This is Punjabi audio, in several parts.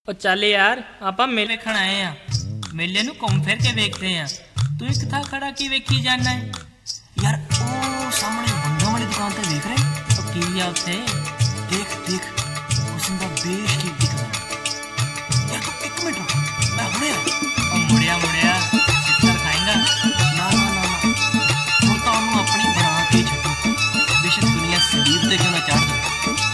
ਉਹ ਚੱਲ ਯਾਰ ਆਪਾਂ ਮੇਲੇ ਵੇਖਣ ਆਏ ਆ। ਮੇਲੇ ਨੂੰ ਘੁੰਮ ਫਿਰ ਕੇ ਵੇਖਦੇ ਆ। ਤੂੰ ਇੱਕ ਥਾਂ ਖੜਾ ਕੀ ਵੇਖੀ ਜਾਣਾ ਹੈ यार ओ सामने बंदों वाली दुकान पे देख रहे हैं। ਉਹ ਕੀ ਆ ਉੱਥੇ? देख देख उसका बेश की दिख रहा। यार तू एक मिनट रुक, मैं हुणे ਉਹ ਮੁੜਿਆ ਮੁੜਿਆ ਚਿੱਤਰ ਖਾਏਗਾ। ना ना ना ना ਹੁਣ ਤਾਂ ਉਹਨੂੰ ਆਪਣੀ ਬਣਾ ਕੇ ਛੱਡੋ, ਬੇਸ਼ੱਕ ਦੁਨੀਆ ਸਲੀਬ ਤੇ ਕਿਉਂ ਨਾ ਚੜ੍ਹ ਜਾਵੇ।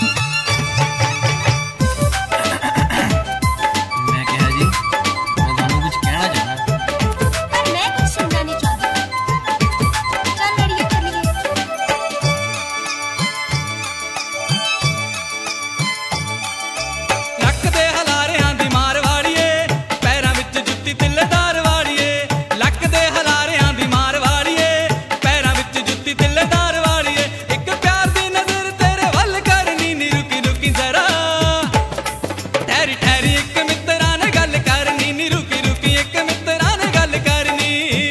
ਮੈਂ ਕਿਹਾ ਜੀ ਮੈਂ ਤੁਹਾਨੂੰ ਕੁਝ ਕਹਿਣਾ ਚਾਹੁੰਦਾ। पर मैं कुछ सुनना नहीं चाहती। चल लड़िए चलिए। ਲੱਕ ਦੇ ਹਲਾਰਿਆਂ ਦੀ ਮਾਰ ਵਾੜੀਏ, ਪੈਰਾਂ ਵਿੱਚ ਜੁੱਤੀ ਤਿੱਲੇਦਾਰ ਵਾੜੀਏ। ਲੱਕ ਦੇ ਹਲਾਰਿਆਂ ਦੀ ਮਾਰ ਵਾੜੀਏ, ਪੈਰਾਂ ਵਿੱਚ ਜੁੱਤੀ ਤਿੱਲੇਦਾਰ ਵਾੜੀਏ। ਇੱਕ ਪਿਆਰ ਦੀ ਨਜ਼ਰ ਤੇਰੇ ਵੱਲ ਕਰਨੀ ਨੀ ਰੁਕੀ ਰੁਕੀ ਜ਼ਰਾ। ਠਹਿਰੀ ਠਹਿਰੀ ਇੱਕ ਮਿੱਤਰਾਂ ਨੇ ਗੱਲ ਕਰਨੀ ਨੀ ਰੁਕੀ ਰੁਕੀ ਇੱਕ ਮਿੱਤਰਾਂ ਨੇ ਗੱਲ ਕਰਨੀ।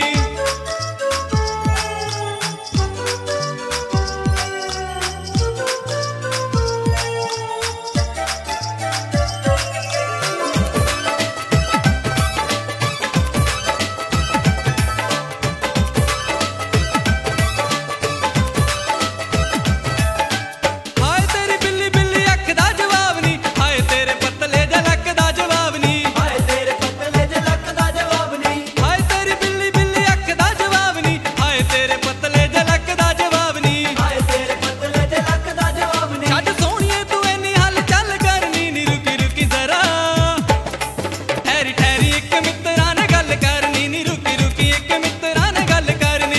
ਹਾਏ ਤੇਰੀ ਬਿੱਲੀ ਬਿੱਲੀ ਅੱਖ ਦਾ ਜਵਾਬ ਨੀ, ਹਾਏ ਤੇਰੇ ਪਤਲੇ ਜਿਹੇ ਲੱਕ ਦਾ ਜਵਾਬ ਨੀ। ਹਾਏ ਤੇਰੇ ਪਤਲੇ ਜਿਹੇ ਲੱਕ ਦਾ ਜਵਾਬ ਨਹੀਂ। ਹਾਏ ਤੇਰੀ ਬਿੱਲੀ ਬਿੱਲੀ ਅੱਖ ਦਾ ਜਵਾਬ ਨੀ, ਹਾਏ ਤੇਰੇ ਪਤਲੇ ਜਿਹੇ ਲੱਕ ਦਾ ਜਵਾਬ ਨੀ। ਹਾਏ ਤੇਰੇ ਪਤਲੇ ਜਿਹੇ ਲੱਕ ਦਾ ਜਵਾਬ ਨਹੀਂ। ਛੱਡ ਸੋਹਣੀਏ ਤੂੰ ਇੰਨੀ ਹਲ ਚੱਲ ਕਰਨੀ ਨੀ ਰੁਕੀ ਰੁਕੀ ਜ਼ਰਾ। ਠਹਿਰੀ ਠਹਿਰੀ ਇੱਕ ਮਿੱਤਰਾਂ ਨੇ ਗੱਲ ਕਰਨੀ ਨੀ ਰੁਕੀ ਰੁਕੀ ਇੱਕ ਮਿੱਤਰਾਂ ਨੇ ਗੱਲ ਕਰਨੀ।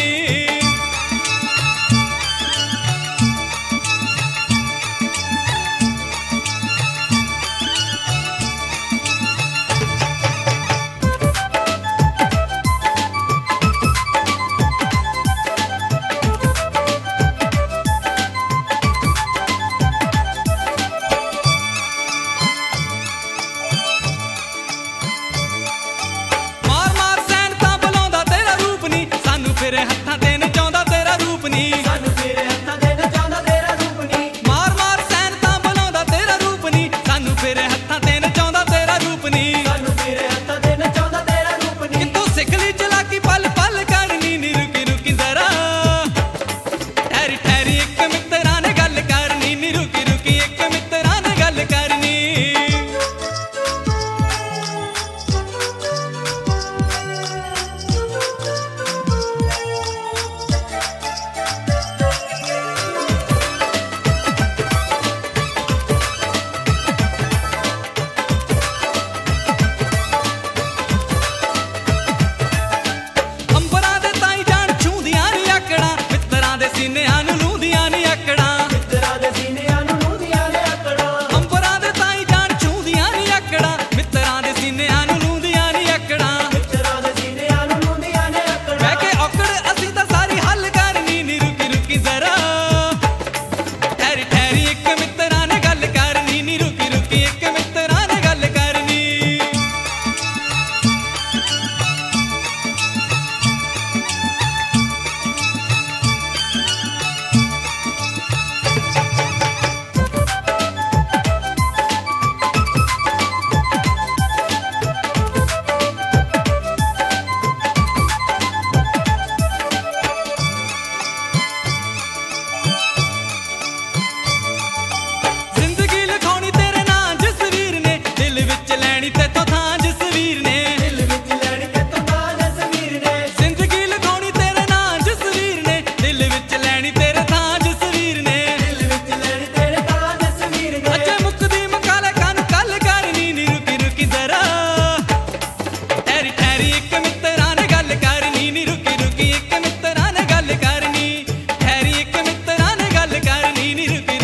ਮਾਰ ਮਾਰ ਸੈਨ ਤਾਂ ਬੁਲਾਉਂਦਾ ਤੇਰਾ ਰੂਪ ਨੀ, ਸਾਨੂੰ ਫਿਰੇ ਹੱਥਾਂ ਤੇ ਨਚਾਉਂਦਾ ਤੇਰਾ ਰੂਪ ਨੀ। ਸਾਨੂੰ ਤੇਰੇ ਹੱਥਾਂ ਦੇ ਨਚਾਉਂਦਾ ਤੇਰਾ ਰੂਪ ਨਹੀਂ। ਮਾਰ ਮਾਰ ਸੈਨ ਤਾਂ ਬੁਲਾਉਂਦਾ ਤੇਰਾ ਰੂਪ ਨੀ, ਸਾਨੂੰ ਫਿਰੇ ਹੱਥਾਂ ਤੇ ਨਚਾਉਂਦਾ ਤੇਰਾ ਰੂਪ ਨੀ। ਸਾਨੂੰ ਤੇਰੇ ਹੱਥਾਂ ਦੇ ਨਚਾਉਂਦਾ ਤੇਰਾ ਰੂਪ ਨਹੀਂ। ਕਿਤੋਂ ਸਿੱਖ ਲਈ ਚਲਾਕੀ ਪਲ ਪਲ ਕਰਨੀ ਨੀ ਰੁਕੀ ਰੁਕੀ ਜ਼ਰਾ। ਠਹਿਰੀ ਠਹਿਰੀ ਇੱਕ ਮਿੱਤਰਾਂ ਨੇ ਗੱਲ ਕਰਨੀ ਨੀ ਰੁਕੀ ਰੁਕੀ ਇੱਕ ਮਿੱਤਰਾਂ ਨੇ ਗੱਲ ਕਰਨੀ। ਅੰਬਰਾਂ ਦੇ ਤਾਈ ਜਾਣ ਛੂੰਦੀਆਂ ਨੀ ਆਕੜਾਂ, ਮਿੱਤਰਾਂ ਦੇ ਸੀਨਿਆਂ ਨੂੰ ਲੂੰਦੀਆਂ ਨੀ ਆਕੜਾਂ। ਮਿੱਤਰਾਂ ਦੇ ਸੀਨਿਆਂ ਨੂੰ ਲੂੰਦੀਆਂ ਨੇ ਆਕੜਾਂ। ਅੰਬਰਾਂ ਦੇ ਤਾਈ ਜਾਣ ਛੂੰਦੀਆਂ ਨੀ ਆਕੜਾਂ, ਮਿੱਤਰਾਂ ਦੇ ਸੀਨਿਆਂ ਨੂੰ ਲੂੰਦੀਆਂ ਨੀ ਆਕੜਾਂ। ਮਿੱਤਰਾਂ ਦੇ ਸੀਨਿਆਂ ਨੂੰ ਲੂੰਦੀਆਂ ਨੇ ਆਕੜਾਂ। ਬਹਿ ਕੇ ਔਕੜ ਅਸੀਂ ਤਾਂ ਸਾਰੀ ਹੱਲ ਕਰਨੀ ਨੀ ਰੁਕੀ ਰੁਕੀ ਜ਼ਰਾ। ਠਹਿਰੀ ਠਹਿਰੀ ਇੱਕ ਮਿੱਤਰਾਂ ਨੇ ਗੱਲ ਕਰਨੀ ਨੀ ਰੁਕੀ ਰੁਕੀ ਇੱਕ ਮਿੱਤਰਾਂ ਨੇ ਗੱਲ ਕਰਨੀ। ਜ਼ਿੰਦਗੀ ਲਿਖਾਉਣੀ ਤੇਰੇ ਨਾਂ ਜਸਵੀਰ ਨੇ, ਦਿਲ ਵਿੱਚ ਲੈਣੀ ਤੇਥੋਂ ਥਾਂ ਜਸਵੀਰ ਨੇ। ਦਿਲ ਵਿੱਚ ਲੈਣੀ ਕਿਤੋਂ ਨਾ ਜਸਵੀਰ ਨੇ। ਜ਼ਿੰਦਗੀ ਲਿਖਾਉਣੀ ਤੇਰੇ ਨਾਂ ਜਸਵੀਰ ਨੇ, ਦਿਲ ਵਿੱਚ ਲੈਣੀ ਤੇਰੇ ਥਾਂ ਜਸਵੀਰ ਨੇ। ਦਿਲ ਵਿੱਚ ਲੈਣੀ ਤੇਰੇ ਤਾਂ ਜਸਵੀਰ ਨੇ। ਅੱਜੇ ਮੁੱਕਦੀ ਮਕਾਲੇ ਕੰਨ ਕੱਲ ਕਰਨੀ ਨੀ ਰੁਕੀ ਰੁਕੀ ਜ਼ਰਾ। ਠਹਿਰੀ ਠਹਿਰੀ ਇੱਕ ਮਿੱਤਰਾਂ ਨੇ ਗੱਲ ਕਰਨੀ ਨੀ ਰੁਕੀ ਰੁਕੀ ਇੱਕ ਮਿੱਤਰਾਂ ਨੇ ਗੱਲ ਕਰਨੀ। ਠਹਿਰੀ ਇੱਕ ਮਿੱਤਰਾਂ ਨੇ ਗੱਲ ਕਰਨੀ ਨੀ ਰੁਕੀ